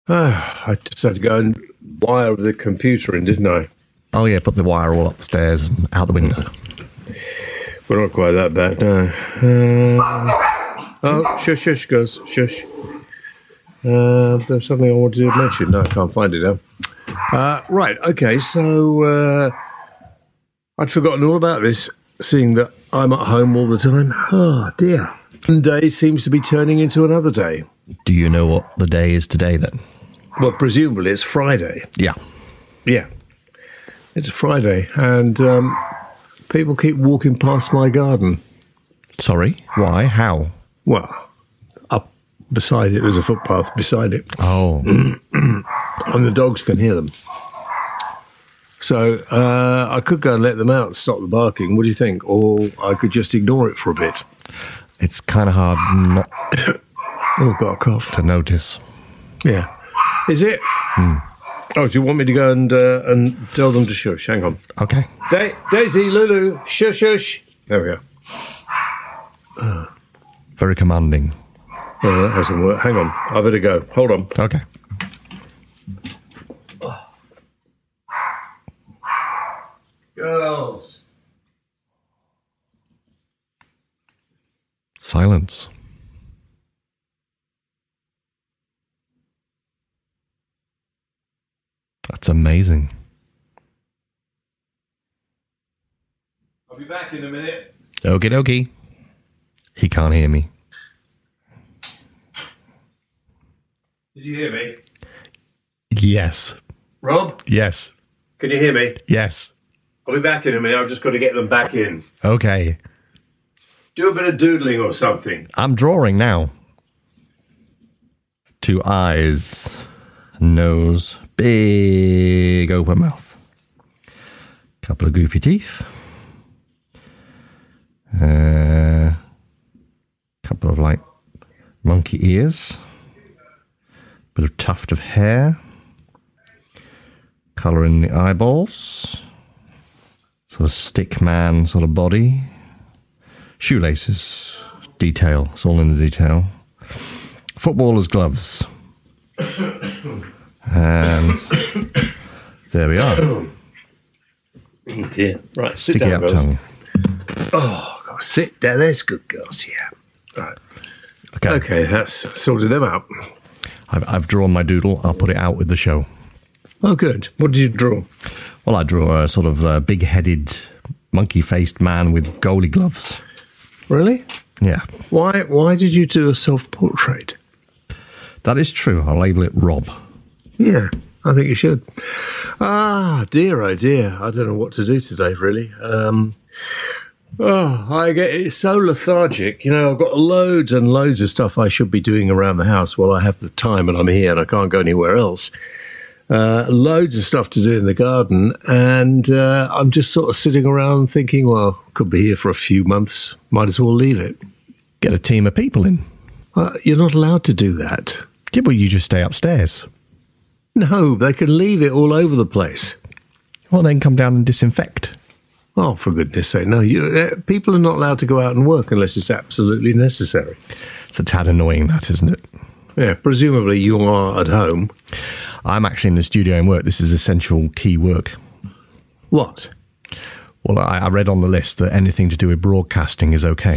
I just had to go and wire the computer in, didn't I? Oh, yeah, put the wire all upstairs and out the window. We're not quite that bad, no. Shush, girls, shush. There's something I wanted to mention. No, I can't find it now. Right, okay, so I'd forgotten all about this, seeing that I'm at home all the time. Oh, dear. One day seems to be turning into another day. Do you know what the day is today, then? Well, presumably it's Friday. Yeah. Yeah. It's a Friday, and people keep walking past my garden. Sorry? Why? How? Well, up beside it, there's a footpath beside it. Oh. And the dogs can hear them. So I could go and let them out and stop the barking. What do you think? Or I could just ignore it for a bit. It's kind of hard not Oh, I've got a cough. to notice. Yeah. Is it? Oh, do you want me to go and tell them to shush? Hang on. Okay. Daisy, Lulu, shush, shush. There we go. Very commanding. Oh, that hasn't worked. Hang on. I better go. Hold on. Okay. Girls. Silence. That's amazing. I'll be back in a minute. Okie dokie. He can't hear me. Did you hear me? Yes. Rob, Yes. can you hear me? Yes. I'll be back in a minute. I've just got to get them back in. Okay. Do a bit of doodling or something. I'm drawing now. 2 eyes, nose, big open mouth, couple of goofy teeth, couple of like monkey ears, bit of tuft of hair, colour in the eyeballs, sort of stick man sort of body, shoelaces, detail, it's all in the detail. Footballer's gloves. And there we are. Oh dear. Right, sit Sticky down, up girls. tongue. Oh, God, sit down. There's good girls, yeah. Right. Okay, that's sorted them out. I've drawn my doodle. I'll put it out with the show. Oh, good. What did you draw? Well, I drew a sort of big-headed, monkey-faced man with goalie gloves. Really? Yeah, Why did you do a self-portrait? that is true. I'll label it Rob. Yeah, I think you should. Ah, dear, oh dear. I don't know what to do today, really. I get it's so lethargic. You know, I've got loads and loads of stuff I should be doing around the house while I have the time and I'm here and I can't go anywhere else. Loads of stuff to do in the garden, and I'm just sort of sitting around thinking, well, could be here for a few months. Might as well leave it. Get a team of people in. You're not allowed to do that. Yeah, well, you just stay upstairs. No, they can leave it all over the place. Well, then come down and disinfect. Oh, for goodness sake, no. People are not allowed to go out and work unless it's absolutely necessary. It's a tad annoying, that, isn't it? Yeah, presumably you are at home. I'm actually in the studio and work. This is essential key work. What? Well, I read on the list that anything to do with broadcasting is okay.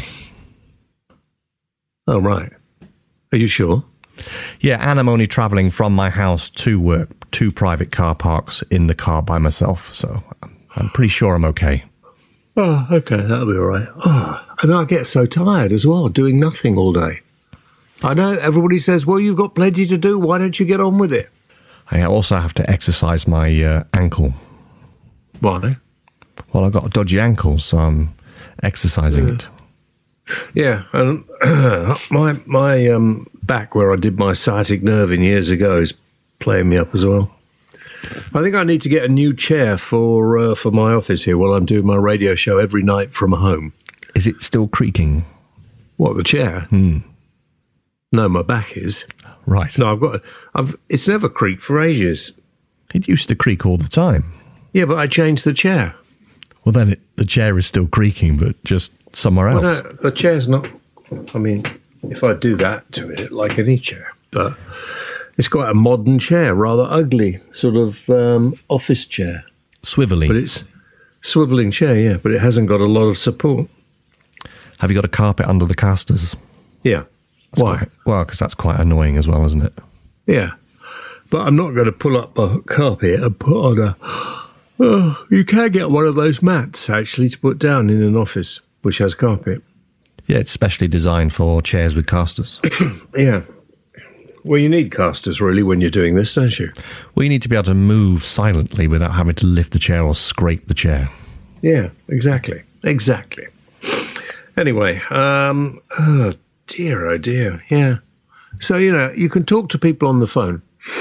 Oh, right. Are you sure? Yeah, and I'm only travelling from my house to work, 2 private car parks in the car by myself, so I'm pretty sure I'm okay. Oh, okay, that'll be all right. Oh, and I get so tired as well, doing nothing all day. I know everybody says, well, you've got plenty to do, why don't you get on with it? I also have to exercise my ankle. Why? Well, I've got a dodgy ankle, so I'm exercising it. Yeah, and my back where I did my sciatic nerve years ago is playing me up as well. I think I need to get a new chair for my office here while I'm doing my radio show every night from home. Is it still creaking? What, the chair? No, my back is. Right. No, it's never creaked for ages. It used to creak all the time. Yeah, but I changed the chair. Well, then the chair is still creaking, but just somewhere else. Well, no, the chair's not... I mean, if I do that to it, like any chair. But It's quite a modern chair, rather ugly, sort of office chair. Swivelly. But it's swivelling chair, yeah, but it hasn't got a lot of support. Have you got a carpet under the casters? Yeah. Why? Well, because that's quite annoying as well, isn't it? Yeah. But I'm not going to pull up a carpet and put on a... Oh, you can get one of those mats, actually, to put down in an office, which has carpet. Yeah, it's specially designed for chairs with casters. Yeah. Well, you need casters, really, when you're doing this, don't you? Well, you need to be able to move silently without having to lift the chair or scrape the chair. Yeah, exactly. Exactly. Anyway, oh dear, yeah. So, you can talk to people on the phone.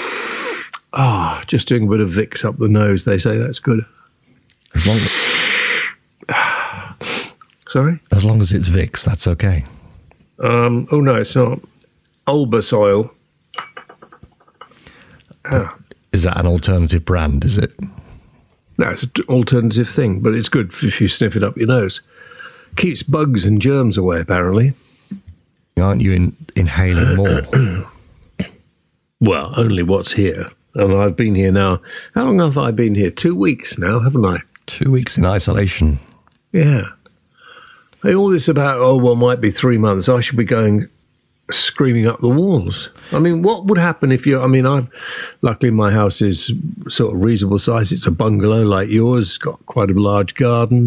Just doing a bit of Vicks up the nose, they say that's good. As long Sorry? As long as it's Vicks, that's okay. Oh, no, it's not. Albus oil. Is that an alternative brand, is it? No, it's an alternative thing, but it's good if you sniff it up your nose. Keeps bugs and germs away, apparently. Aren't you inhaling more? Well, only what's here. And I've been here now. How long have I been here? 2 weeks now, haven't I? 2 weeks in isolation. Yeah. Hey, all this about, it might be 3 months. I should be going screaming up the walls. I mean, what would happen if luckily my house is sort of reasonable size. It's a bungalow like yours. It's got quite a large garden,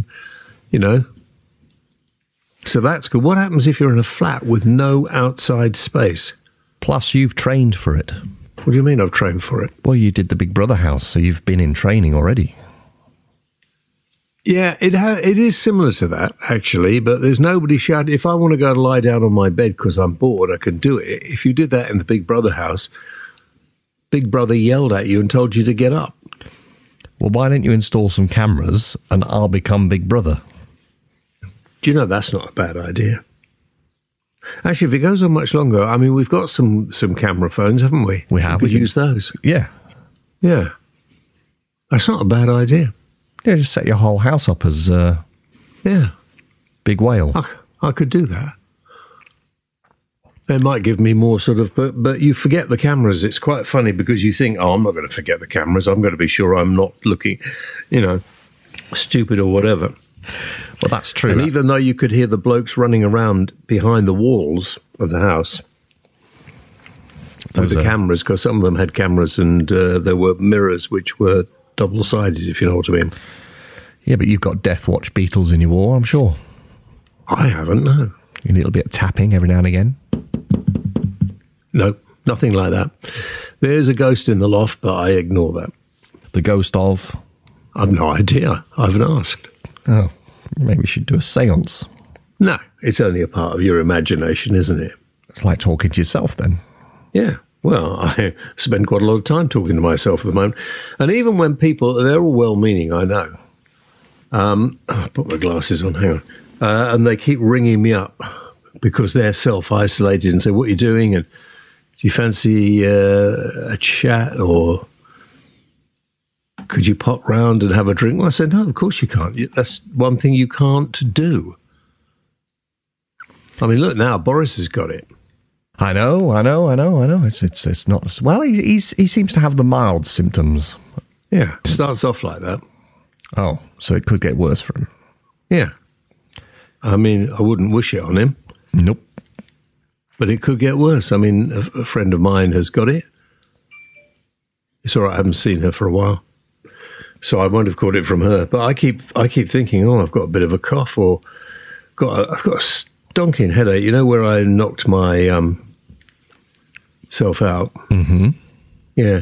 So that's good. What happens if you're in a flat with no outside space? Plus, you've trained for it. What do you mean I've trained for it? Well, you did the Big Brother house, so you've been in training already. Yeah, it is similar to that, actually, but there's nobody shouting. If I want to go and lie down on my bed because I'm bored, I can do it. If you did that in the Big Brother house, Big Brother yelled at you and told you to get up. Well, why don't you install some cameras and I'll become Big Brother? Do you know that's not a bad idea? Actually, if it goes on much longer, we've got some camera phones, haven't we? We have. We could use those. Yeah. Yeah. That's not a bad idea. Yeah, just set your whole house up as Big Whale. I could do that. It might give me more sort of... But you forget the cameras. It's quite funny because you think, I'm not going to forget the cameras. I'm going to be sure I'm not looking, stupid or whatever. Well, that's true. And even though you could hear the blokes running around behind the walls of the house with the cameras, because some of them had cameras and there were mirrors which were double-sided, if you know what I mean. Yeah, but you've got Death Watch Beatles in your wall, I'm sure. I haven't, no. A little bit of tapping every now and again. No, nothing like that. There's a ghost in the loft, but I ignore that. The ghost of? I've no idea. I haven't asked. Oh, maybe we should do a seance. No, it's only a part of your imagination, isn't it? It's like talking to yourself, then. Yeah. Well, I spend quite a lot of time talking to myself at the moment. And even when people, they're all well-meaning, I know. I'll put my glasses on, hang on. And they keep ringing me up because they're self-isolated and say, what are you doing? And do you fancy a chat, or could you pop round and have a drink? Well, I said, no, of course you can't. That's one thing you can't do. Look now, Boris has got it. I know. It's not... Well, he seems to have the mild symptoms. Yeah, it starts off like that. Oh, so it could get worse for him. Yeah. I wouldn't wish it on him. Nope. But it could get worse. A friend of mine has got it. It's all right, I haven't seen her for a while. So I won't have caught it from her. But I keep thinking, I've got a bit of a cough, or I've got a stonking headache. You know where I knocked my self out? Mm-hmm. Yeah.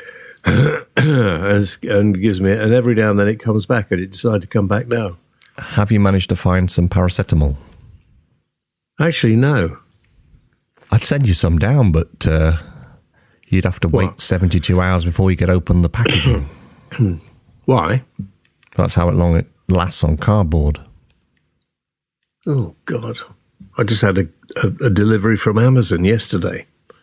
and gives me, and every now and then it comes back, and it decided to come back now. Have you managed to find some paracetamol? Actually, no. I'd send you some down, but you'd have to wait 72 hours before you could open the packaging. Why? That's how long it lasts on cardboard. Oh, God. I just had a delivery from Amazon yesterday.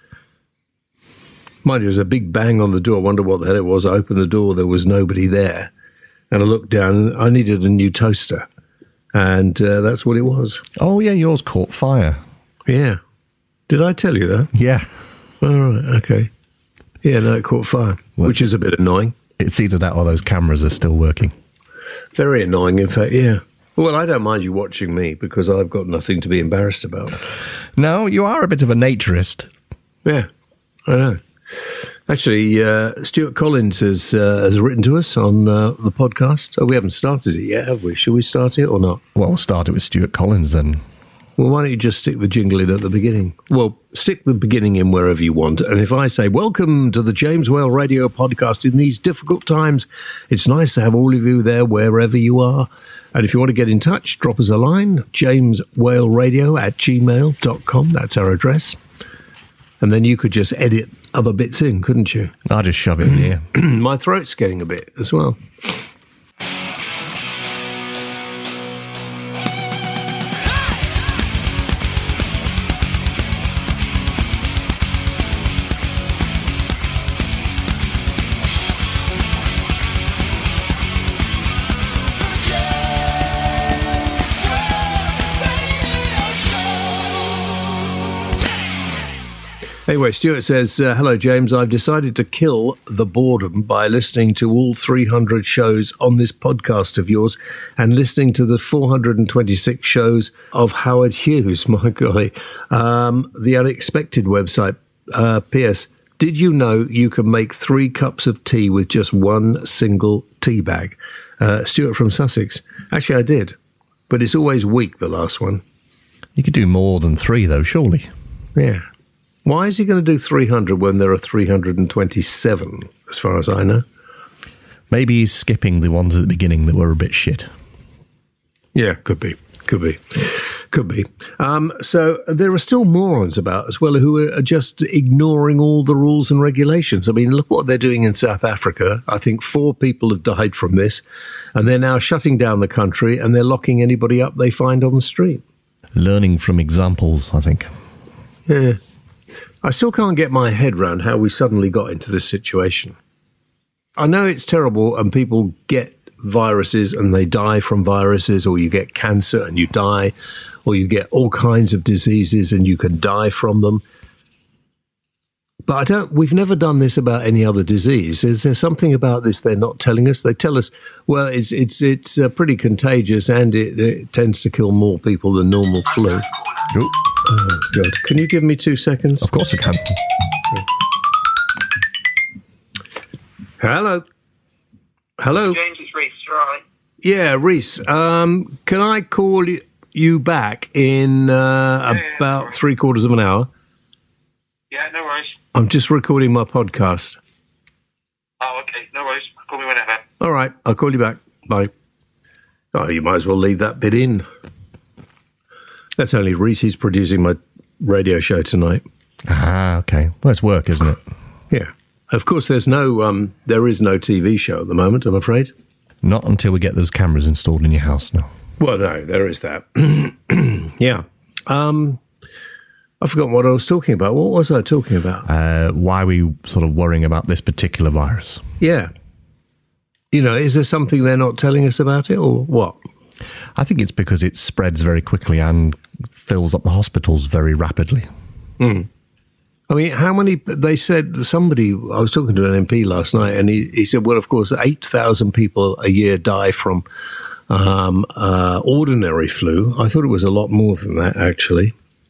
Mind you, there was a big bang on the door. I wonder what the hell it was. I opened the door. There was nobody there. And I looked down, and I needed a new toaster. And that's what it was. Oh, yeah, yours caught fire. Yeah. Did I tell you that? Yeah. All right, okay. Yeah, no, it caught fire, which is a bit annoying. It's either that or those cameras are still working. Very annoying, in fact, yeah. Well, I don't mind you watching me because I've got nothing to be embarrassed about. No, you are a bit of a naturist. Yeah, I know. Actually, Stuart Collins has written to us on the podcast. Oh, we haven't started it yet, have we? Shall we start it or not? Well, we'll start it with Stuart Collins then. Well, why don't you just stick the jingle in at the beginning? Well, stick the beginning in wherever you want. And if I say, welcome to the James Whale Radio Podcast in these difficult times, it's nice to have all of you there wherever you are. And if you want to get in touch, drop us a line, jameswhaleradio@gmail.com. That's our address. And then you could just edit other bits in, couldn't you? I'll just shove it in here. My throat's getting a bit as well. Anyway, Stuart says, hello, James. I've decided to kill the boredom by listening to all 300 shows on this podcast of yours and listening to the 426 shows of Howard Hughes, my golly. The Unexpected website. P.S. Did you know you can make 3 cups of tea with just one single tea bag? Stuart from Sussex. Actually, I did. But it's always weak, the last one. You could do more than 3, though, surely. Yeah. Why is he going to do 300 when there are 327, as far as I know? Maybe he's skipping the ones at the beginning that were a bit shit. Yeah, could be. So there are still morons about as well who are just ignoring all the rules and regulations. I mean, look what they're doing in South Africa. I think 4 people have died from this, and they're now shutting down the country and they're locking anybody up they find on the street. Learning from examples, I think. Yeah. I still can't get my head round how we suddenly got into this situation. I know it's terrible and people get viruses and they die from viruses, or you get cancer and you die, or you get all kinds of diseases and you can die from them. But we've never done this about any other disease. Is there something about this they're not telling us? They tell us, well, it's pretty contagious and it tends to kill more people than normal flu. Ooh. Oh, God. Can you give me 2 seconds? Of course I can. Hello. James, it's Reese, right? Yeah, Reese. Can I call you back in about 3/4 of an hour? Yeah, no worries. I'm just recording my podcast. Oh, okay, no worries. Call me whenever. All right, I'll call you back. Bye. Oh, you might as well leave that bit in. That's only Reese. He's producing my radio show tonight. Ah, okay. Well, it's work, isn't it? Yeah. Of course, there is no TV show at the moment, I'm afraid. Not until we get those cameras installed in your house, no. Well, no, there is that. Yeah. I forgot what I was talking about. What was I talking about? Why are we sort of worrying about this particular virus? Yeah. You know, is there something they're not telling us about it, or what? I think it's because it spreads very quickly and fills up the hospitals very rapidly. Mm. I mean, how many, they said, I was talking to an MP last night, and he said, well, of course, 8,000 people a year die from ordinary flu. I thought it was a lot more than that, actually.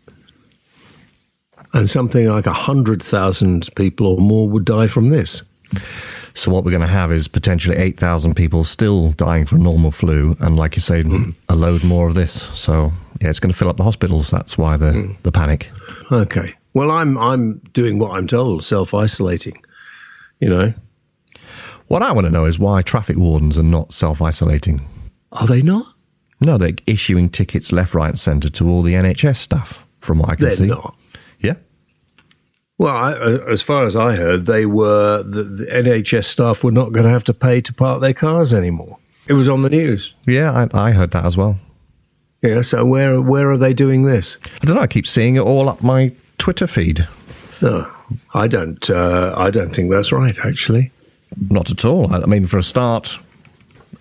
And something like 100,000 people or more would die from this. So what we're going to have is potentially 8,000 people still dying from normal flu, and like you say, a load more of this. So yeah, it's going to fill up the hospitals. That's why the panic. Okay. Well, I'm doing what I'm told, self-isolating. You know. What I want to know is why traffic wardens are not self-isolating. Are they not? No, they're issuing tickets left, right, and centre to all the NHS staff. From what I can see, they're not. Yeah. Well, as far as I heard, the NHS staff were not going to have to pay to park their cars anymore. It was on the news. Yeah, I heard that as well. Yeah, so where are they doing this? I don't know. I keep seeing it all up my Twitter feed. No, I don't think that's right, actually. Not at all. I mean, for a start,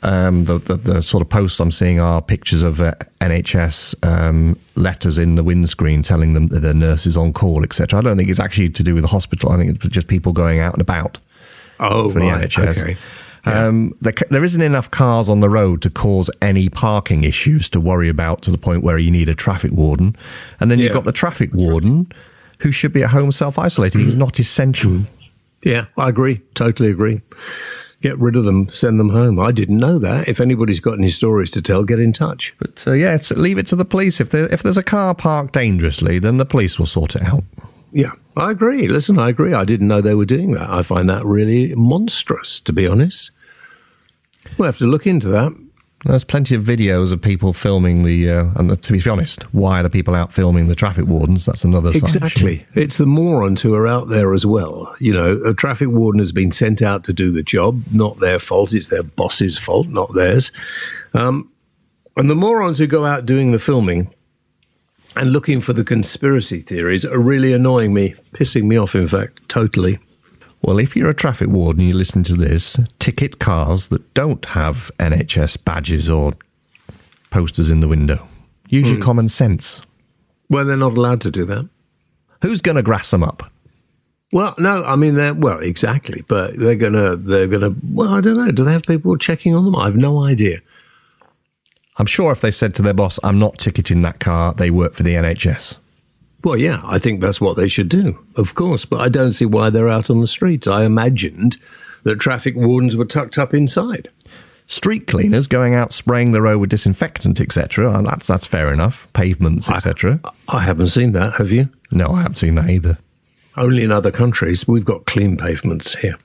the sort of posts I'm seeing are pictures of NHS letters in the windscreen telling them that their nurse is on call, etc. I don't think it's actually to do with the hospital. I think it's just people going out and about. Oh, for right. The NHS. Okay. Yeah. There isn't enough cars on the road to cause any parking issues to worry about to the point where you need a traffic warden. And then you've got the traffic warden who should be at home self-isolating. He's not essential. Yeah, I agree. Totally agree. Get rid of them, send them home. I didn't know that. If anybody's got any stories to tell, get in touch. But leave it to the police. If there's a car parked dangerously, then the police will sort it out. Yeah, I agree. Listen, I agree. I didn't know they were doing that. I find that really monstrous, to be honest. We'll have to look into that. There's plenty of videos of people filming and to be honest, why are the people out filming the traffic wardens? That's another side. Exactly. It's the morons who are out there as well. You know, a traffic warden has been sent out to do the job, not their fault. It's their boss's fault, not theirs. And the morons who go out doing the filming and looking for the conspiracy theories are really annoying me, pissing me off, in fact, totally. Well, if you're a traffic warden and you listen to this, ticket cars that don't have NHS badges or posters in the window. Use your common sense. Well, they're not allowed to do that. Who's going to grass them up? Well, no, I mean, exactly, but they're gonna, well, I don't know, do they have people checking on them? I have no idea. I'm sure if they said to their boss, I'm not ticketing that car, they work for the NHS. Well, yeah, I think that's what they should do, of course, but I don't see why they're out on the streets. I imagined that traffic wardens were tucked up inside. Street cleaners going out spraying the road with disinfectant, etc. That's fair enough. Pavements, etc. I haven't seen that, have you? No, I haven't seen that either. Only in other countries. We've got clean pavements here.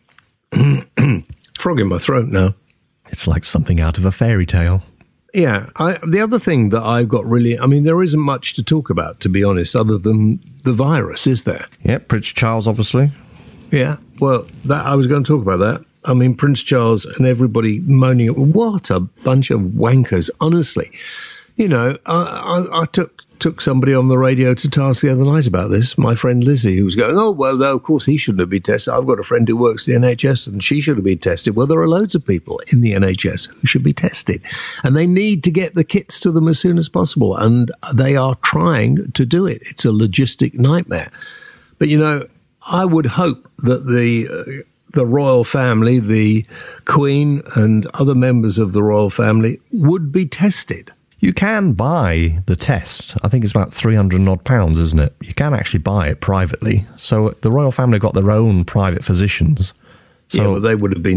Frog in my throat now. It's like something out of a fairy tale. Yeah. The other thing that I've got really... I mean, there isn't much to talk about, to be honest, other than the virus, is there? Yeah, Prince Charles, obviously. Yeah. Well, I was going to talk about that. I mean, Prince Charles and everybody moaning, what a bunch of wankers, honestly. You know, I took somebody on the radio to task the other night about this, my friend Lizzie, who was going, oh, well, no, of course he shouldn't have been tested. I've got a friend who works in the NHS and she should have been tested. Well, there are loads of people in the NHS who should be tested and they need to get the kits to them as soon as possible. And they are trying to do it. It's a logistic nightmare. But, you know, I would hope that the royal family, the Queen and other members of the royal family would be tested. You can buy the test. I think it's about £300 odd, isn't it? You can actually buy it privately. So the royal family got their own private physicians. So yeah, well, the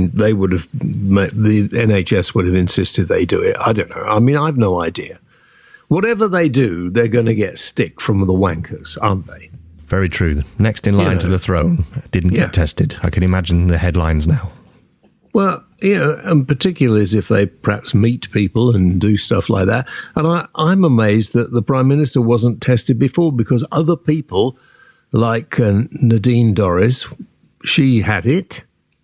NHS would have insisted they do it. I don't know. I mean, I've no idea. Whatever they do, they're going to get stick from the wankers, aren't they? Very true. Next in line to the throne didn't get tested. I can imagine the headlines now. Well, you know, and particularly as if they perhaps meet people and do stuff like that. And I'm amazed that the Prime Minister wasn't tested before because other people, like Nadine Dorries, she had it.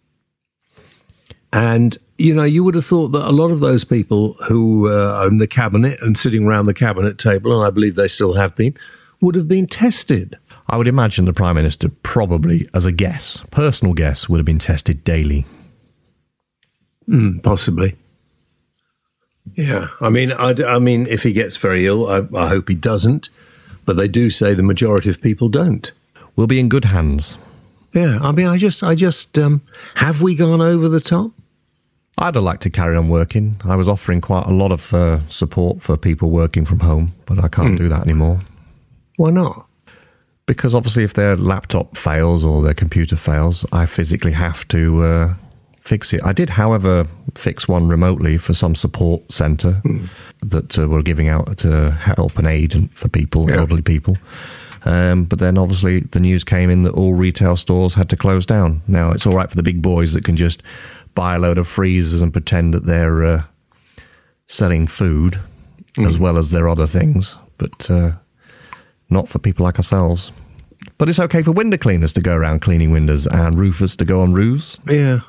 And, you know, you would have thought that a lot of those people who are in the cabinet and sitting around the cabinet table, and I believe they still have been, would have been tested. I would imagine the Prime Minister probably, as a guess, personal guess, would have been tested daily. Possibly. Yeah. I mean, if he gets very ill, I hope he doesn't. But they do say the majority of people don't. We'll be in good hands. Yeah. I mean, I just have we gone over the top? I'd have liked to carry on working. I was offering quite a lot of support for people working from home, but I can't do that anymore. Why not? Because obviously if their laptop fails or their computer fails, I physically have to fix it. I did, however, fix one remotely for some support centre that were giving out to help and aid for people, elderly people. But then obviously the news came in that all retail stores had to close down. Now, it's all right for the big boys that can just buy a load of freezers and pretend that they're selling food as well as their other things, but not for people like ourselves. But it's okay for window cleaners to go around cleaning windows and roofers to go on roofs. Yeah.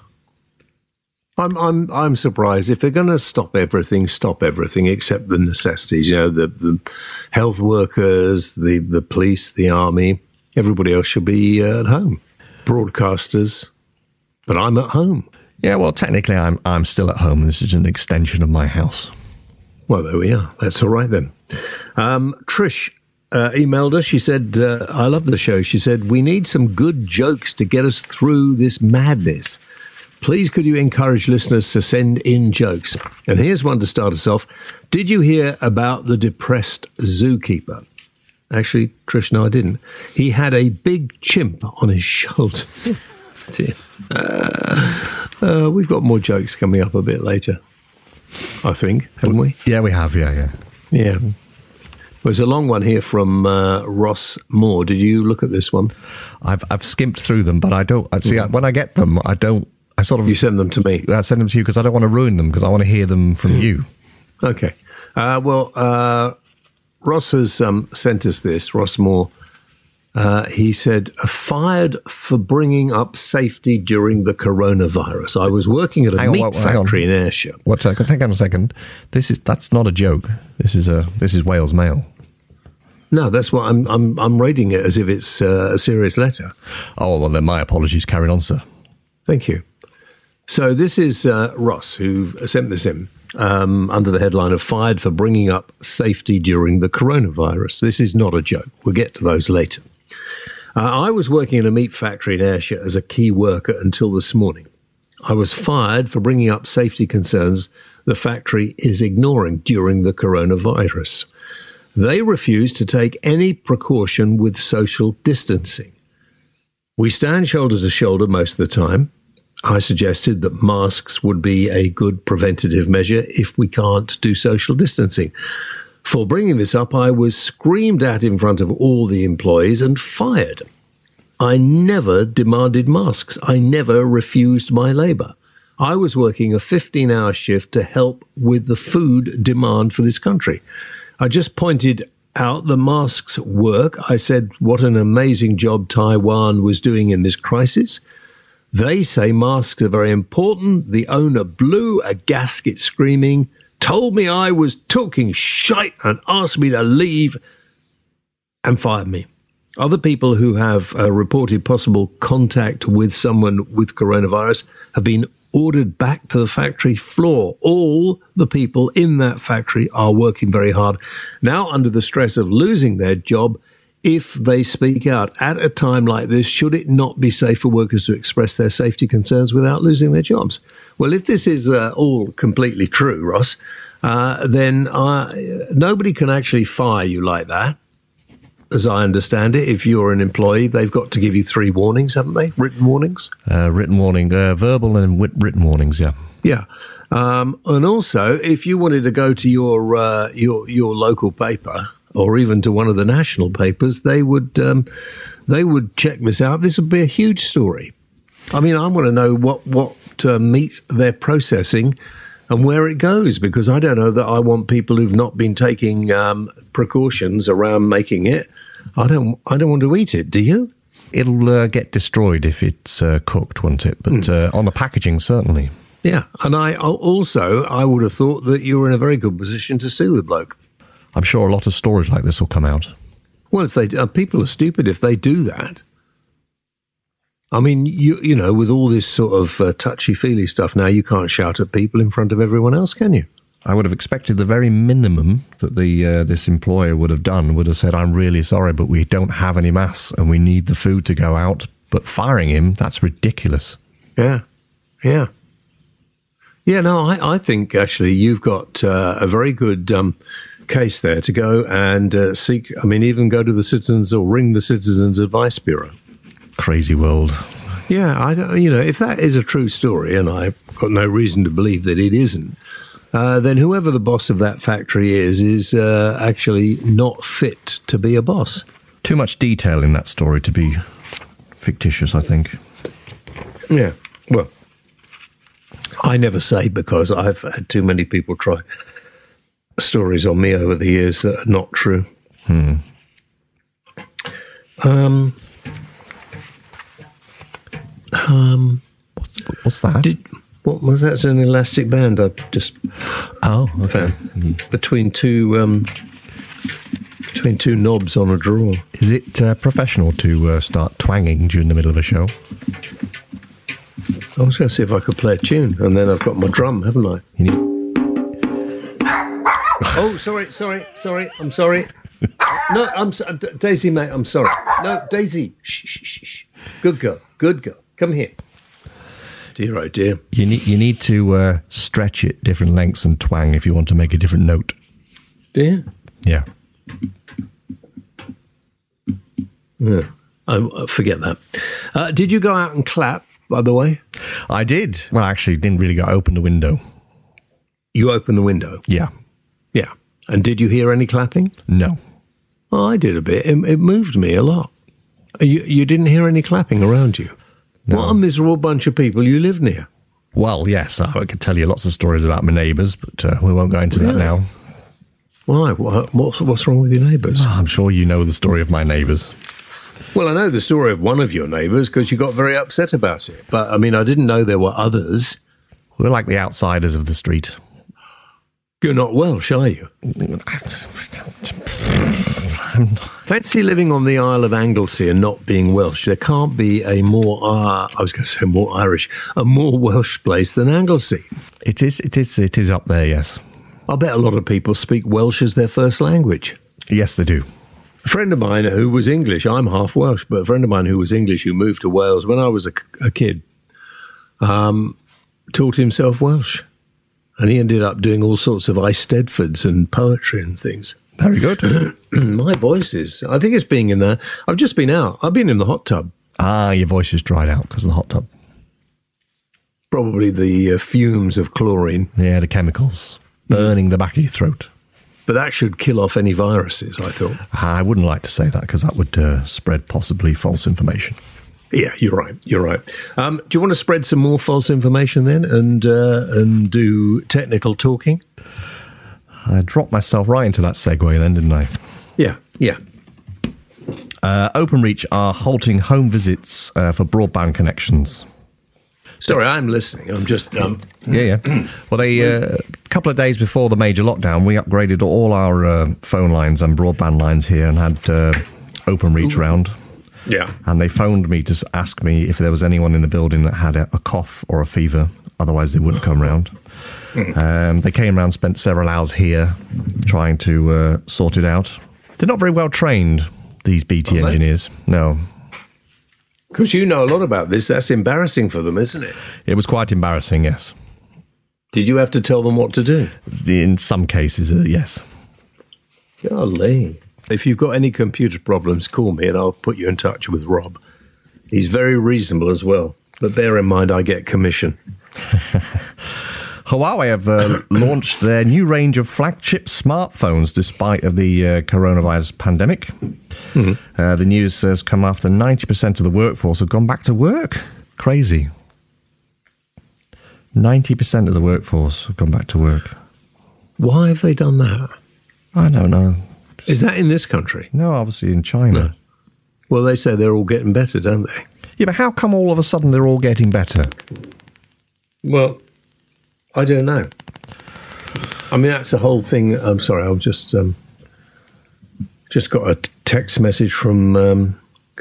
I'm surprised. If they're going to stop everything except the necessities. You know, the health workers, the police, the army, everybody else should be at home. Broadcasters, but I'm at home. Yeah, well, technically I'm still at home. This is an extension of my house. Well, there we are. That's all right then. Trish emailed us. She said, I love the show. She said, we need some good jokes to get us through this madness. Please could you encourage listeners to send in jokes? And here's one to start us off. Did you hear about the depressed zookeeper? Actually, Trish, no, I didn't. He had a big chimp on his shoulder. We've got more jokes coming up a bit later, I think, haven't we? Yeah, we have, yeah. There's a long one here from Ross Moore. Did you look at this one? I've skimmed through them, but I don't... See, when I get them, I don't... You send them to me? I send them to you because I don't want to ruin them, because I want to hear them from you. Okay. Ross has sent us this, Ross Moore. He said, fired for bringing up safety during the coronavirus. I was working at a meat factory in Ayrshire. Hang on a second. That's not a joke. This is Wales Mail. No, that's what I'm reading it as if it's a serious letter. Oh, well, then my apologies. Carry on, sir. Thank you. So this is Ross who sent this in under the headline of fired for bringing up safety during the coronavirus. This is not a joke. We'll get to those later. I was working in a meat factory in Ayrshire as a key worker until this morning. I was fired for bringing up safety concerns the factory is ignoring during the coronavirus. They refuse to take any precaution with social distancing. We stand shoulder to shoulder most of the time. I suggested that masks would be a good preventative measure if we can't do social distancing. For bringing this up, I was screamed at in front of all the employees and fired. I never demanded masks. I never refused my labour. I was working a 15-hour shift to help with the food demand for this country. I just pointed out the masks work. I said what an amazing job Taiwan was doing in this crisis. They say masks are very important. The owner blew a gasket screaming, told me I was talking shite and asked me to leave and fired me. Other people who have reported possible contact with someone with coronavirus have been ordered back to the factory floor. All the people in that factory are working very hard now under the stress of losing their job if they speak out. At a time like this, should it not be safe for workers to express their safety concerns without losing their jobs? Well, if this is all completely true, Ross, then nobody can actually fire you like that. As I understand it, if you're an employee, they've got to give you 3 warnings, haven't they? Written warnings? Written warning, verbal and written warnings, yeah. Yeah. And also, if you wanted to go to your local paper, or even to one of the national papers, they would check this out. This would be a huge story. I mean, I want to know what meat they're processing and where it goes, because I don't know that I want people who've not been taking precautions around making it. I don't want to eat it. Do you? It'll get destroyed if it's cooked, won't it? But on the packaging, certainly. Yeah, and I would have thought that you were in a very good position to sue the bloke. I'm sure a lot of stories like this will come out. Well, if they people are stupid if they do that. I mean, you know, with all this sort of touchy-feely stuff now, you can't shout at people in front of everyone else, can you? I would have expected the very minimum that this employer would have done would have said, I'm really sorry, but we don't have any masks and we need the food to go out. But firing him, that's ridiculous. Yeah. Yeah, no, I think actually you've got a very good case there to go and seek, I mean, even go to the Citizens or ring the Citizens Advice Bureau. Crazy world. Yeah, if that is a true story, and I've got no reason to believe that it isn't, then whoever the boss of that factory is actually not fit to be a boss. Too much detail in that story to be fictitious, I think. Yeah, well, I never say, because I've had too many people try stories on me over the years that are not true. What's that? What was that? It's an elastic band I've just found between two knobs on a drawer. Is it professional to start twanging during the middle of a show? I was going to see if I could play a tune, and then I've got my drum, haven't I? Oh, sorry. I'm sorry. No, Daisy, mate, I'm sorry. No, Daisy. Shh. Good girl. Come here. Dear, oh dear. You need to stretch it different lengths and twang if you want to make a different note. Do you? Yeah. Yeah. I forget that. Did you go out and clap, by the way? I did. Well, actually, didn't really go open the window. You opened the window? Yeah. Yeah. And did you hear any clapping? No. Oh, I did a bit. It moved me a lot. You didn't hear any clapping around you? No. What a miserable bunch of people you live near. Well, yes, I could tell you lots of stories about my neighbours, but we won't go into that now. Why? What's wrong with your neighbours? Oh, I'm sure you know the story of my neighbours. Well, I know the story of one of your neighbours because you got very upset about it. But, I mean, I didn't know there were others. We're like the outsiders of the street. You're not Welsh, are you? Fancy living on the Isle of Anglesey and not being Welsh. There can't be a more, I was going to say more Irish, a more Welsh place than Anglesey. It is up there, yes. I bet a lot of people speak Welsh as their first language. Yes, they do. A friend of mine who was English, I'm half Welsh, but a friend of mine who was English who moved to Wales when I was a kid, taught himself Welsh. And he ended up doing all sorts of Eisteddfods and poetry and things. Very good. My voice is, I think it's being in there. I've just been out. I've been in the hot tub. Ah, your voice is dried out because of the hot tub. Probably the fumes of chlorine. Yeah, the chemicals burning the back of your throat. But that should kill off any viruses, I thought. I wouldn't like to say that because that would spread possibly false information. Yeah, you're right. Do you want to spread some more false information then and do technical talking? I dropped myself right into that segue then, didn't I? Yeah. Openreach are halting home visits for broadband connections. Sorry, I'm listening. I'm just... Yeah. Well, a couple of days before the major lockdown, we upgraded all our phone lines and broadband lines here and had Openreach round. Yeah. And they phoned me to ask me if there was anyone in the building that had a cough or a fever. Otherwise, they wouldn't come round. They came round, spent several hours here trying to sort it out. They're not very well trained, these BT engineers. No. Because you know a lot about this. That's embarrassing for them, isn't it? It was quite embarrassing, yes. Did you have to tell them what to do? In some cases, yes. Golly. If you've got any computer problems, call me and I'll put you in touch with Rob. He's very reasonable as well. But bear in mind, I get commission. Huawei have launched their new range of flagship smartphones despite of the coronavirus pandemic. Mm-hmm. The news has come after 90% of the workforce have gone back to work. Crazy. 90% of the workforce have gone back to work. Why have they done that? I don't know. Is that in this country? No, obviously in China. No. Well, they say they're all getting better, don't they? Yeah, but how come all of a sudden they're all getting better? Well, I don't know. I mean, that's the whole thing. I'm sorry, I've just got a text message from,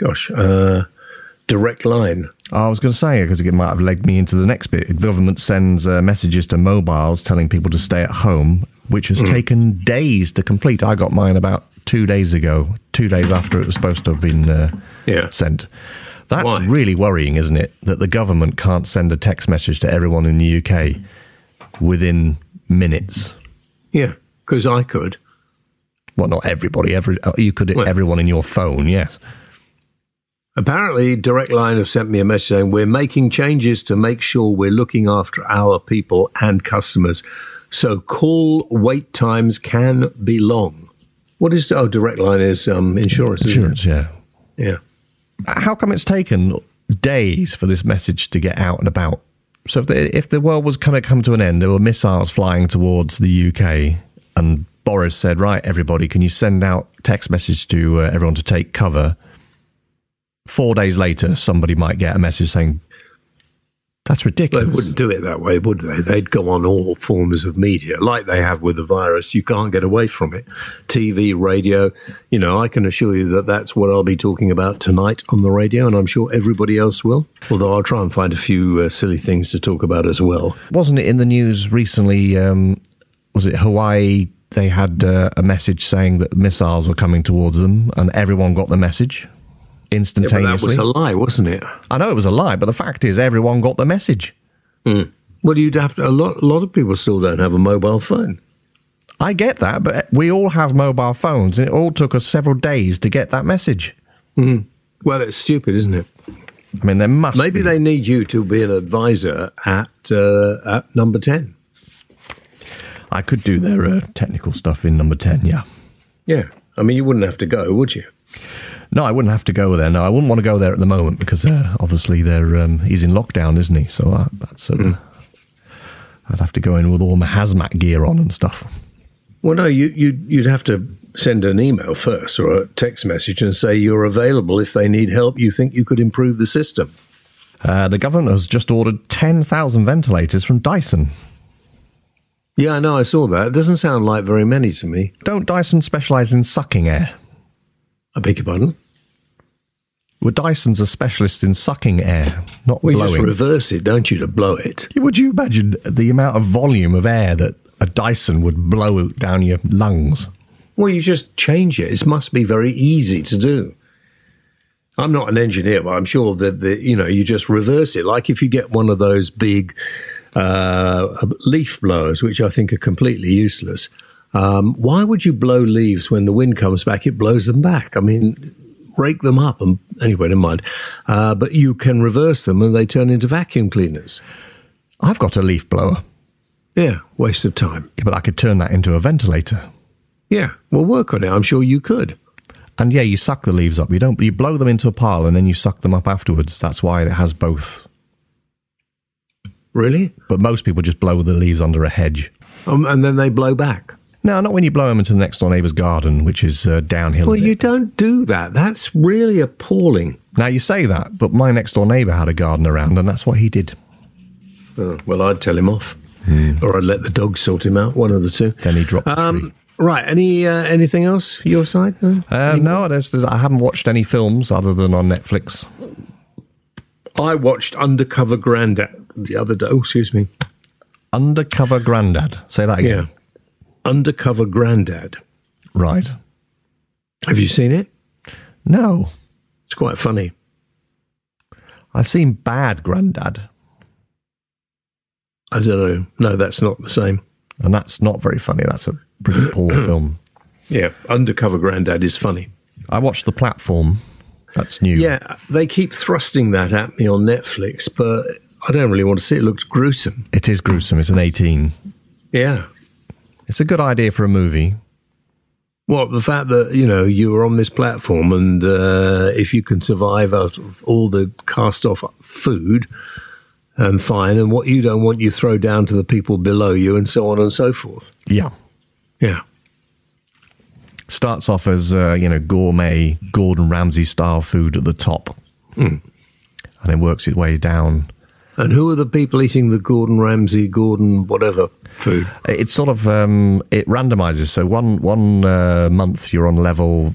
Direct Line. I was going to say, because it might have led me into the next bit. The government sends messages to mobiles telling people to stay at home, which has taken days to complete. I got mine about 2 days ago, 2 days after it was supposed to have been sent. That's really worrying, isn't it? That the government can't send a text message to everyone in the UK within minutes. Yeah, because I could. Well, not everybody. You could, everyone in your phone, yes. Apparently, Direct Line have sent me a message saying, we're making changes to make sure we're looking after our people and customers. So call wait times can be long. What is... Oh, Direct Line is insurance, Insurance, isn't it? Yeah. How come it's taken days for this message to get out and about? So if the world was going to come to an end, there were missiles flying towards the UK, and Boris said, right, everybody, can you send out text message to everyone to take cover? 4 days later, somebody might get a message saying, That's ridiculous. They wouldn't do it that way, would they? They'd go on all forms of media, like they have with the virus. You can't get away from it. TV, radio, I can assure you that that's what I'll be talking about tonight on the radio, and I'm sure everybody else will. Although I'll try and find a few silly things to talk about as well. Wasn't it in the news recently, was it Hawaii? They had a message saying that missiles were coming towards them, and everyone got the message instantaneously. Yeah, but that was a lie, wasn't it? I know it was a lie, but the fact is everyone got the message. Mm. Well, you'd have to, a lot of people still don't have a mobile phone. I get that, but we all have mobile phones, and it all took us several days to get that message. Mm. Well, it's stupid, isn't it? I mean, there must Maybe they need you to be an advisor at Number 10. I could do their technical stuff in Number 10, yeah. Yeah. I mean, you wouldn't have to go, would you? No, I wouldn't have to go there. No, I wouldn't want to go there at the moment because obviously he's in lockdown, isn't he? So I'd have to go in with all my hazmat gear on and stuff. Well, no, you'd have to send an email first or a text message and say you're available if they need help. You think you could improve the system. The government has just ordered 10,000 ventilators from Dyson. Yeah, I know, I saw that. It doesn't sound like very many to me. Don't Dyson specialise in sucking air? I beg your pardon? Well, Dyson's a specialist in sucking air, not blowing. You just reverse it, don't you, to blow it? Would you imagine the amount of volume of air that a Dyson would blow down your lungs? Well, you just change it. It must be very easy to do. I'm not an engineer, but I'm sure that you just reverse it. Like if you get one of those big leaf blowers, which I think are completely useless. Why would you blow leaves when the wind comes back? It blows them back. I mean, rake them up. And anyway, never mind. But you can reverse them and they turn into vacuum cleaners. I've got a leaf blower. Yeah, waste of time. Yeah, but I could turn that into a ventilator. Yeah, well, work on it. I'm sure you could. And yeah, you suck the leaves up. You blow them into a pile and then you suck them up afterwards. That's why it has both. Really? But most people just blow the leaves under a hedge. And then they blow back? No, not when you blow them into the next door neighbour's garden, which is downhill. Well, you don't do that. That's really appalling. Now, you say that, but my next door neighbour had a garden around, and that's what he did. Oh, well, I'd tell him off. Or I'd let the dog sort him out, one of the two. Then he dropped the tree. Right, anything else, your side? No, I haven't watched any films other than on Netflix. I watched Undercover Grandad the other day. Oh, excuse me. Undercover Grandad. Say that again. Yeah. Undercover Grandad. Right. Have you seen it? No. It's quite funny. I've seen Bad Grandad. I don't know. No, that's not the same. And that's not very funny. That's a pretty poor film. Yeah, Undercover Grandad is funny. I watched The Platform. That's new. Yeah, they keep thrusting that at me on Netflix, but I don't really want to see it. It looks gruesome. It is gruesome. It's an 18. Yeah. It's a good idea for a movie. Well, the fact that, you are on this platform and if you can survive out of all the cast-off food, and fine, and what you don't want, you throw down to the people below you and so on and so forth. Yeah. Yeah. Starts off as, gourmet, Gordon Ramsay-style food at the top. And then works its way down. And who are the people eating the Gordon Ramsay, Gordon whatever food? It's sort of, it randomises. So one month you're on level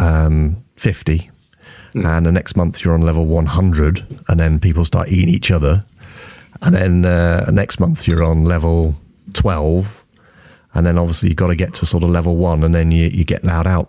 50, and the next month you're on level 100, and then people start eating each other. And then next month you're on level 12, and then obviously you've got to get to sort of level 1, and then you get allowed out.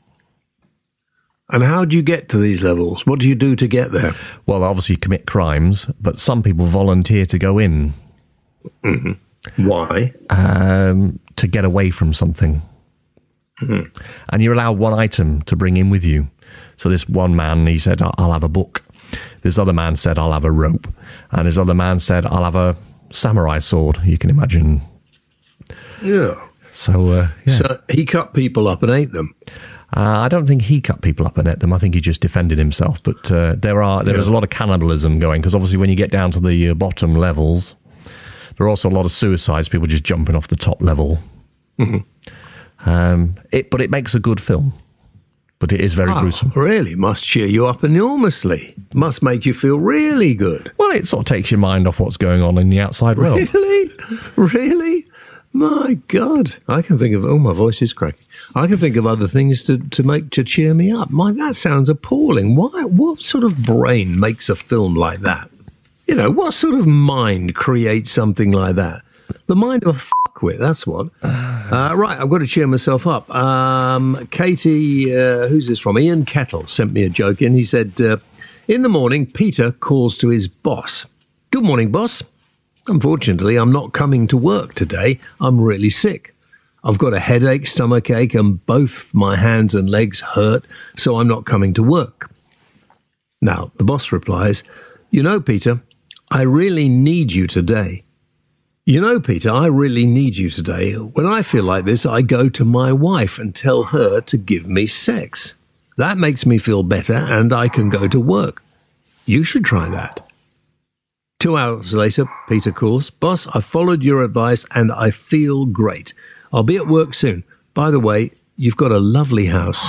And how do you get to these levels? What do you do to get there? Well, obviously you commit crimes, but some people volunteer to go in. Mm-hmm. Why? To get away from something. Mm-hmm. And you're allowed one item to bring in with you. So this one man, he said, I'll have a book. This other man said, I'll have a rope. And this other man said, I'll have a samurai sword. You can imagine. Yeah. So he cut people up and ate them. I don't think he cut people up and ate them. I think he just defended himself. But there is a lot of cannibalism going, because obviously when you get down to the bottom levels, there are also a lot of suicides, people just jumping off the top level. Mm-hmm. But it makes a good film. But it is very gruesome. Really? Must cheer you up enormously. Must make you feel really good. Well, it sort of takes your mind off what's going on in the outside world. Really? My God. I can think of... Oh, my voice is cracking. I can think of other things to cheer me up. That sounds appalling. Why? What sort of brain makes a film like that? You know, what sort of mind creates something like that? The mind of a fuckwit, that's what. Right, I've got to cheer myself up. Katie, who's this from? Ian Kettle sent me a joke in. He said, in the morning, Peter calls to his boss. Good morning, boss. Unfortunately, I'm not coming to work today. I'm really sick. I've got a headache, stomachache, and both my hands and legs hurt, so I'm not coming to work. Now, the boss replies, you know, Peter, I really need you today. You know, Peter, I really need you today. When I feel like this, I go to my wife and tell her to give me sex. That makes me feel better and I can go to work. You should try that. 2 hours later, Peter calls, boss, I followed your advice and I feel great. I'll be at work soon. By the way, you've got a lovely house.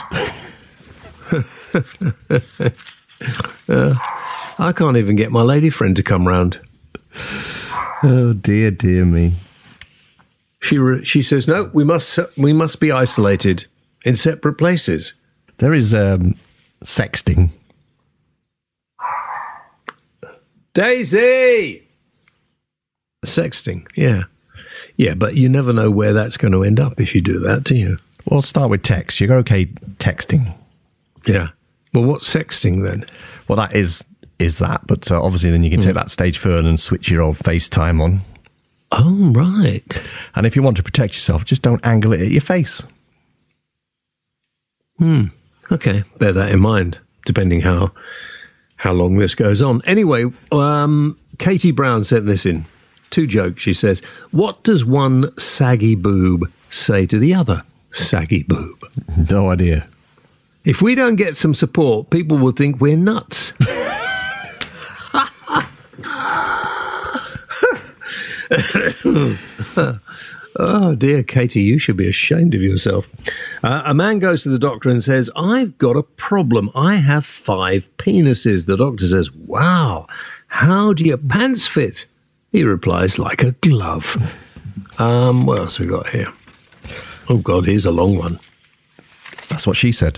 I can't even get my lady friend to come round. Oh, dear me. She says, no, we must be isolated in separate places. There is sexting. Daisy! Sexting, yeah. Yeah, but you never know where that's going to end up if you do that, do you? Well, start with text. You're okay texting. Yeah. Well, what's sexting then? Well, that is that, but obviously then you can take that stage further and switch your old FaceTime on. Oh, right. And if you want to protect yourself, just don't angle it at your face. Okay, bear that in mind, depending how long this goes on. Anyway, Katie Brown sent this in. 2 jokes, she says. What does one saggy boob say to the other saggy boob? No idea. If we don't get some support, people will think we're nuts. Oh, dear, Katie, you should be ashamed of yourself. A man goes to the doctor and says, I've got a problem. I have 5 penises. The doctor says, wow, how do your pants fit? He replies, like a glove. What else have we got here? Oh, God, here's a long one. That's what she said.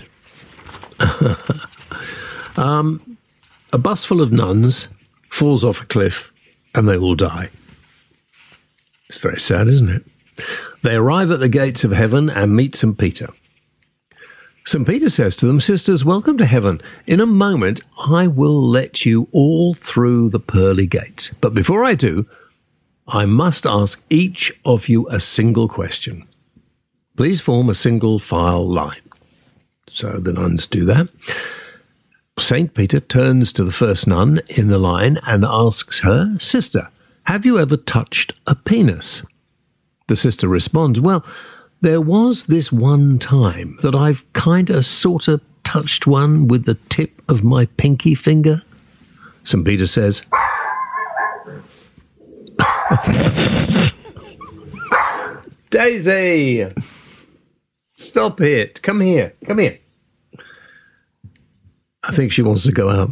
A bus full of nuns falls off a cliff and they all die. It's very sad, isn't it? They arrive at the gates of heaven and meet St. Peter. St. Peter says to them, sisters, welcome to heaven. In a moment, I will let you all through the pearly gates. But before I do, I must ask each of you a single question. Please form a single file line. So the nuns do that. St. Peter turns to the first nun in the line and asks her, sister, have you ever touched a penis? The sister responds, well, there was this one time that I've sort of touched one with the tip of my pinky finger. St. Peter says, Daisy, stop it. Come here. I think she wants to go out.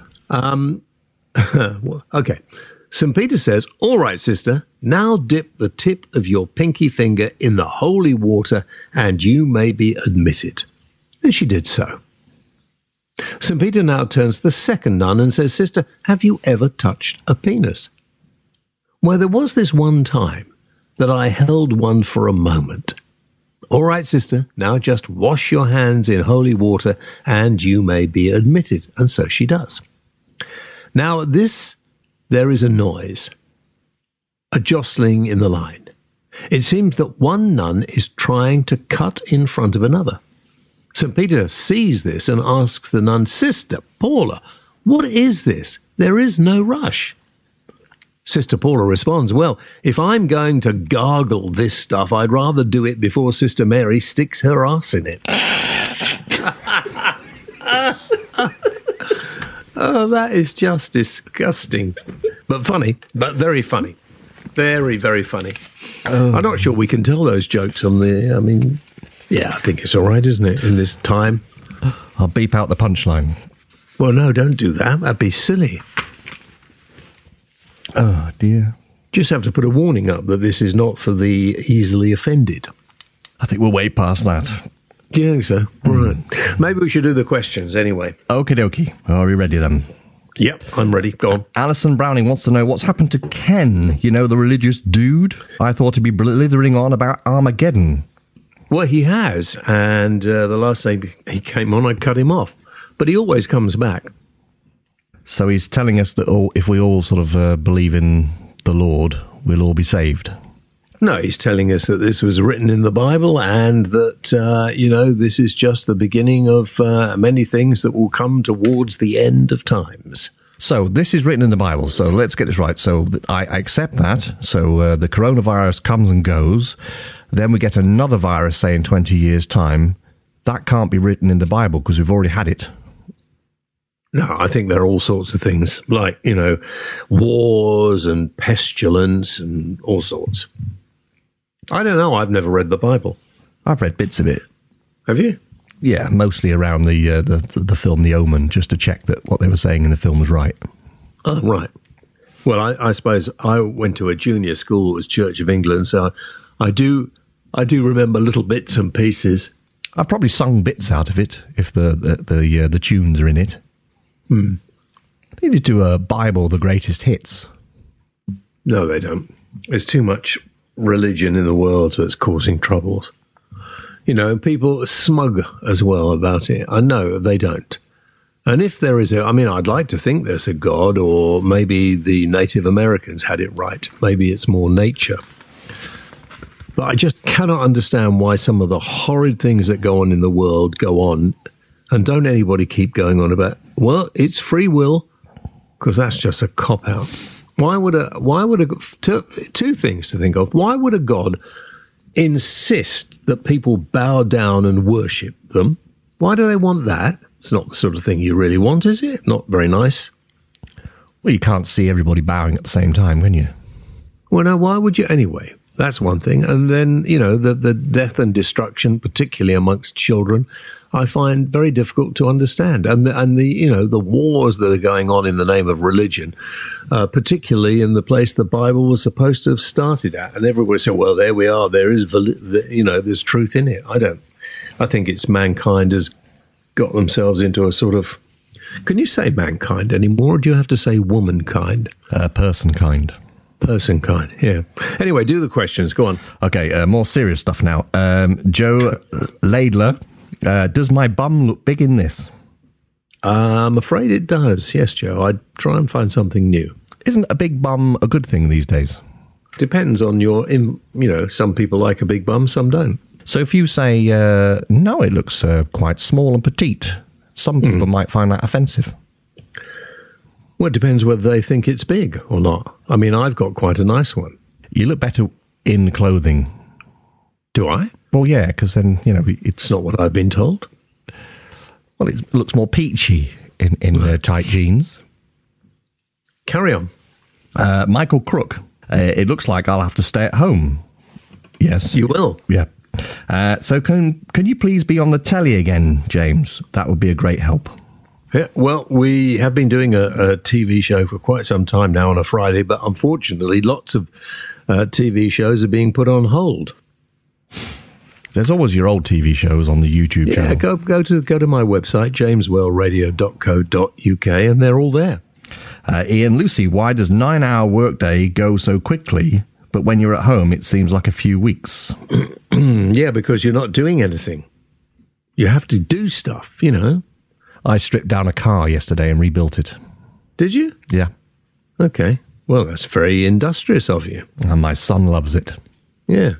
Okay. St. Peter says, all right, sister, now dip the tip of your pinky finger in the holy water and you may be admitted. And she did so. St. Peter now turns to the second nun and says, sister, have you ever touched a penis? Well, there was this one time that I held one for a moment. All right, sister, now just wash your hands in holy water and you may be admitted. And so she does. Now, there is a noise, a jostling in the line. It seems that one nun is trying to cut in front of another. St. Peter sees this and asks the nun, Sister Paula, what is this? There is no rush. Sister Paula responds, well, if I'm going to gargle this stuff, I'd rather do it before Sister Mary sticks her ass in it. Oh, that is just disgusting. But funny, but very funny. Very, very funny. Oh. I'm not sure we can tell those jokes on the... I think it's all right, isn't it, in this time? I'll beep out the punchline. Well, no, don't do that. That'd be silly. Oh, dear. Just have to put a warning up that this is not for the easily offended. I think we're way past that. Do you think so? Right. Maybe we should do the questions anyway. Okie dokie. Are we ready then? Yep, I'm ready. Go on. Alison Browning wants to know what's happened to Ken. You know, the religious dude? I thought he'd be blithering on about Armageddon. Well, he has. And the last time he came on, I cut him off. But he always comes back. So he's telling us that if we all sort of believe in the Lord, we'll all be saved. No, he's telling us that this was written in the Bible and that, this is just the beginning of many things that will come towards the end of times. So this is written in the Bible. So let's get this right. So I accept that. So the coronavirus comes and goes. Then we get another virus, say, in 20 years' time. That can't be written in the Bible because we've already had it. No, I think there are all sorts of things like, wars and pestilence and all sorts. I don't know. I've never read the Bible. I've read bits of it. Have you? Yeah, mostly around the film The Omen, just to check that what they were saying in the film was right. Oh, right. Well, I suppose I went to a junior school. It was Church of England, so I do remember little bits and pieces. I've probably sung bits out of it if the tunes are in it. Hmm. They need to do a Bible, the greatest hits. No, they don't. There's too much religion in the world that's causing troubles. And people are smug as well about it. I know they don't. And if there is I'd like to think there's a God, or maybe the Native Americans had it right. Maybe it's more nature. But I just cannot understand why some of the horrid things that go on in the world go on, and don't anybody keep going on about, well, it's free will, because that's just a cop-out. Two things to think of. Why would a God insist that people bow down and worship them? Why do they want that? It's not the sort of thing you really want, is it? Not very nice. Well, you can't see everybody bowing at the same time, can you? Well, no, why would you anyway? That's one thing. And then, the death and destruction, particularly amongst children, I find very difficult to understand. And the wars that are going on in the name of religion, particularly in the place the Bible was supposed to have started at. And everybody said, well, there we are. There is, there's truth in it. I think it's mankind has got themselves into a sort of, can you say mankind anymore? Or do you have to say womankind? Personkind. Personkind, yeah. Anyway, do the questions. Go on. Okay, more serious stuff now. Joe Laidler, does my bum look big in this? I'm afraid it does. Yes, Joe. I'd try and find something new. Isn't a big bum a good thing these days? Depends on some people like a big bum, some don't. So if you say, no, it looks quite small and petite, some people might find that offensive. Well, it depends whether they think it's big or not. I mean, I've got quite a nice one. You look better in clothing. Do I? Well, yeah, because then, it's not what I've been told. Well, it looks more peachy in tight jeans. Carry on. Michael Crook, it looks like I'll have to stay at home. Yes. You will? Yeah. So can you please be on the telly again, James? That would be a great help. Yeah, well, we have been doing a TV show for quite some time now on a Friday, but unfortunately lots of TV shows are being put on hold. There's always your old TV shows on the YouTube channel. Go to my website, jameswellradio.co.uk, and they're all there. Ian Lucy, why does 9-hour workday go so quickly, but when you're at home it seems like a few weeks? Yeah, because you're not doing anything. You have to do stuff, I stripped down a car yesterday and rebuilt it. Did you? Yeah. Okay. Well, that's very industrious of you. And my son loves it. Yeah.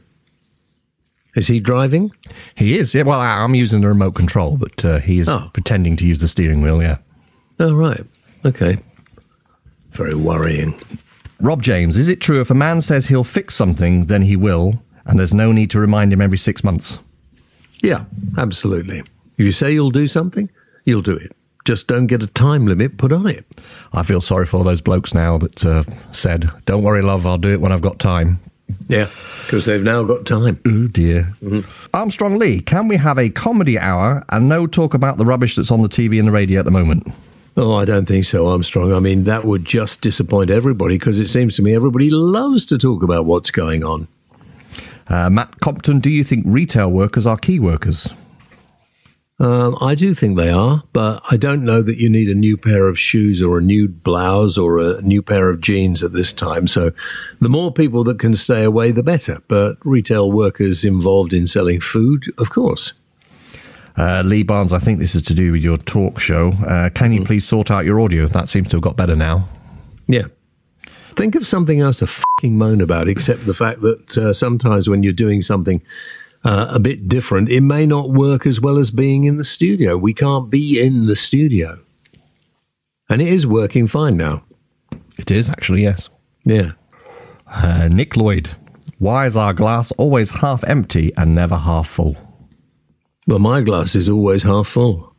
Is he driving? He is, yeah. Well, I'm using the remote control, but he is pretending to use the steering wheel, yeah. Oh, right. Okay. Very worrying. Rob James, is it true if a man says he'll fix something, then he will, and there's no need to remind him every 6 months? Yeah, absolutely. If you say you'll do something, you'll do it. Just don't get a time limit put on it. I feel sorry for all those blokes now that said, don't worry, love, I'll do it when I've got time. Yeah, because they've now got time. Oh, dear. Mm-hmm. Armstrong Lee, can we have a comedy hour and no talk about the rubbish that's on the TV and the radio at the moment? Oh, I don't think so, Armstrong. I mean, that would just disappoint everybody because it seems to me everybody loves to talk about what's going on. Matt Compton, do you think retail workers are key workers? I do think they are, but I don't know that you need a new pair of shoes or a new blouse or a new pair of jeans at this time. So the more people that can stay away, the better. But retail workers involved in selling food, of course. Lee Barnes, I think this is to do with your talk show. Can you please sort out your audio? That seems to have got better now. Yeah. Think of something else to fucking moan about, except the fact that sometimes when you're doing something a bit different, it may not work as well as being in the studio. We can't be in the studio. And it is working fine now. It is, actually, yes. Yeah. Nick Lloyd, why is our glass always half empty and never half full? Well, my glass is always half full.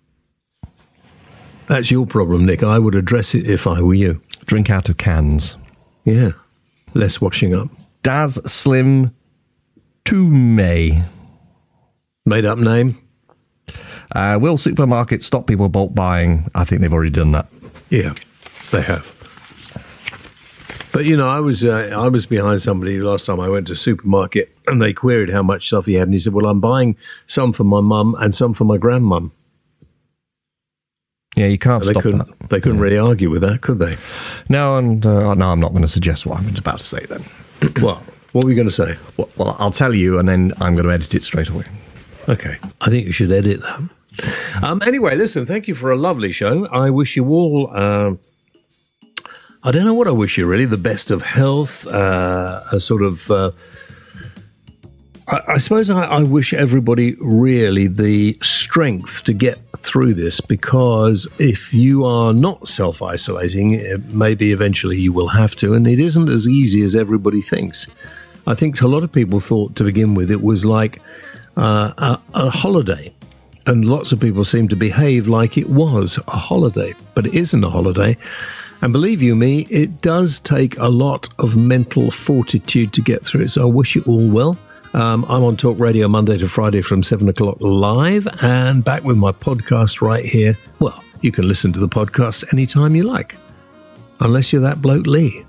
That's your problem, Nick. I would address it if I were you. Drink out of cans. Yeah. Less washing up. Daz Slim Toomey. Made up name. Will supermarkets stop people bulk buying? I think they've already done that. Yeah, they have. But, you know, I was behind somebody last time I went to a supermarket and they queried how much stuff he had. And he said, well, I'm buying some for my mum and some for my grandmum. Yeah, you can't stop that. They couldn't really argue with that, could they? No, and no, I'm not going to suggest what I'm about to say then. What were you going to say? Well, I'll tell you and then I'm going to edit it straight away. Okay. I think you should edit that. Anyway, listen, thank you for a lovely show. I wish you all... I don't know what I wish you, really. The best of health, a sort of... I suppose I wish everybody really the strength to get through this, because if you are not self-isolating, maybe eventually you will have to, and it isn't as easy as everybody thinks. I think a lot of people thought to begin with it was like a holiday, and lots of people seem to behave like it was a holiday, but it isn't a holiday. And believe you me, it does take a lot of mental fortitude to get through it. So I wish you all well. I'm on Talk Radio Monday to Friday from 7 o'clock live and back with my podcast right here. Well, you can listen to the podcast anytime you like, unless you're that bloke Lee.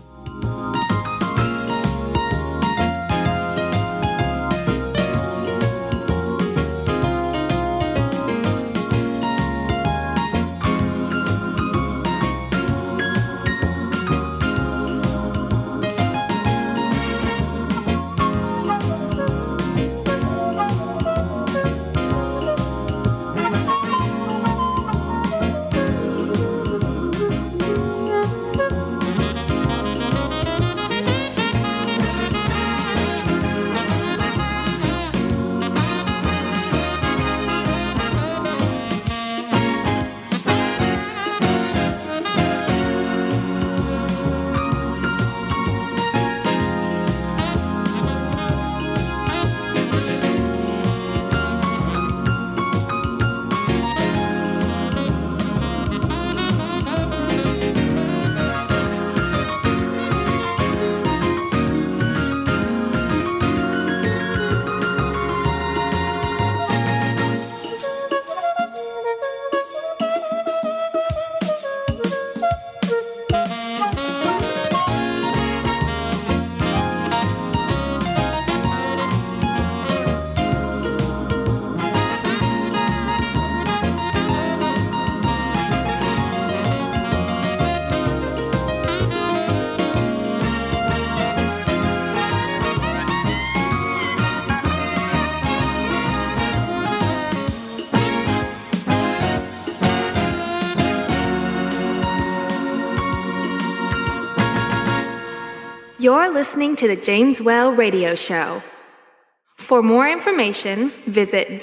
You're listening to the James Well Radio Show. For more information, visit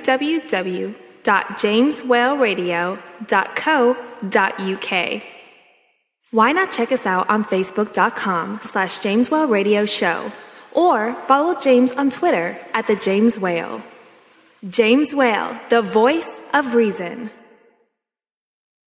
www.jameswellradio.co.uk. Why not check us out on Facebook.com/James Well Radio Show, or follow James on Twitter @the James Whale. James Whale, the voice of reason.